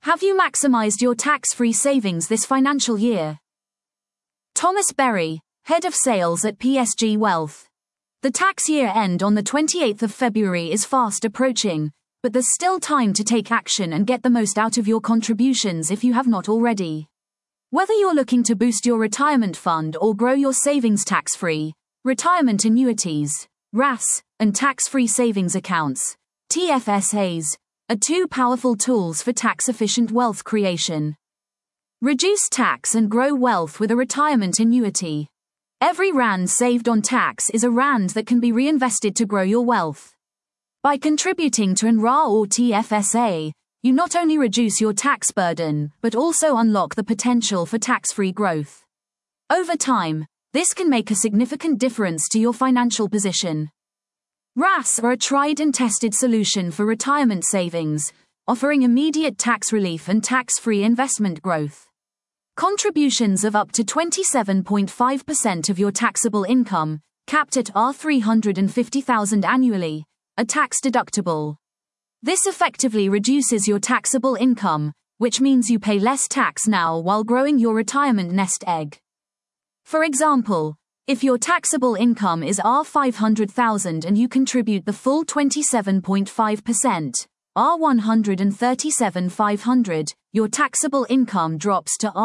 Have you maximized your tax-free savings this financial year? Thomas Berry, Head of Sales at PSG Wealth. The tax year end on the 28th of February is fast approaching, but there's still time to take action and get the most out of your contributions if you have not already. Whether you're looking to boost your retirement fund or grow your savings tax-free, retirement annuities, RAS, and tax-free savings accounts, TFSAs, are two powerful tools for tax-efficient wealth creation. Reduce tax and grow wealth with a retirement annuity. Every rand saved on tax is a rand that can be reinvested to grow your wealth. By contributing to an RA or TFSA, you not only reduce your tax burden, but also unlock the potential for tax-free growth. Over time, this can make a significant difference to your financial position. RAS are a tried and tested solution for retirement savings, offering immediate tax relief and tax-free investment growth. Contributions of up to 27.5% of your taxable income, capped at $350,000 annually, are tax-deductible. This effectively reduces your taxable income, which means you pay less tax now while growing your retirement nest egg. For example, if your taxable income is $500,000 and you contribute the full 27.5%, $137,500, your taxable income drops to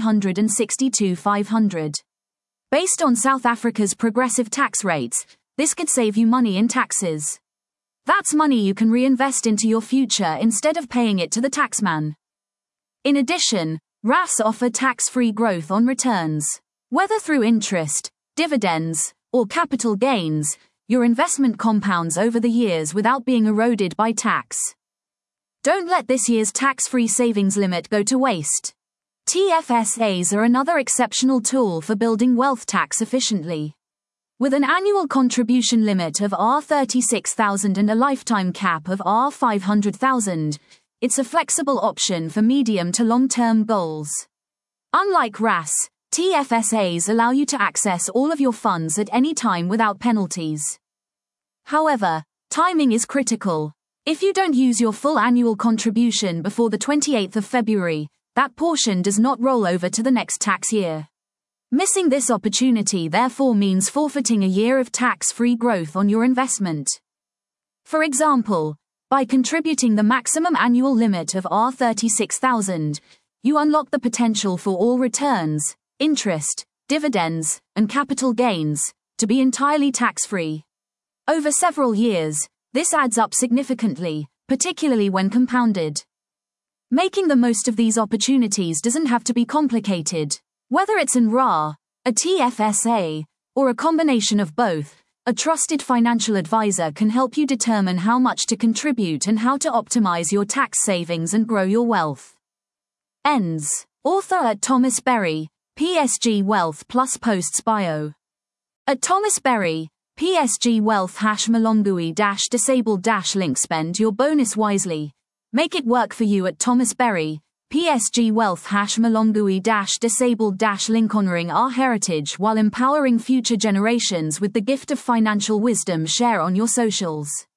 $362,500. Based on South Africa's progressive tax rates, this could save you money in taxes. That's money you can reinvest into your future instead of paying it to the taxman. In addition, RAS offer tax-free growth on returns. Whether through interest, dividends, or capital gains, your investment compounds over the years without being eroded by tax. Don't let this year's tax-free savings limit go to waste. TFSAs are another exceptional tool for building wealth tax efficiently. With an annual contribution limit of $36,000 and a lifetime cap of $500,000, it's a flexible option for medium to long-term goals. Unlike RAS, TFSAs allow you to access all of your funds at any time without penalties. However, timing is critical. If you don't use your full annual contribution before the 28th of February, that portion does not roll over to the next tax year. Missing this opportunity therefore means forfeiting a year of tax-free growth on your investment. For example, by contributing the maximum annual limit of $36,000, you unlock the potential for all returns, interest, dividends, and capital gains to be entirely tax-free. Over several years, this adds up significantly, particularly when compounded. Making the most of these opportunities doesn't have to be complicated. Whether it's in RA, a TFSA, or a combination of both, a trusted financial advisor can help you determine how much to contribute and how to optimize your tax savings and grow your wealth. Ends. Author at Thomas Berry, PSG Wealth plus posts bio. At Thomas Berry, PSG Wealth #Malongui-disabled-link. Spend your bonus wisely. Make it work for you at Thomas Berry, PSG Wealth #Malongui-disabled-link. Honoring our heritage while empowering future generations with the gift of financial wisdom. Share on your socials.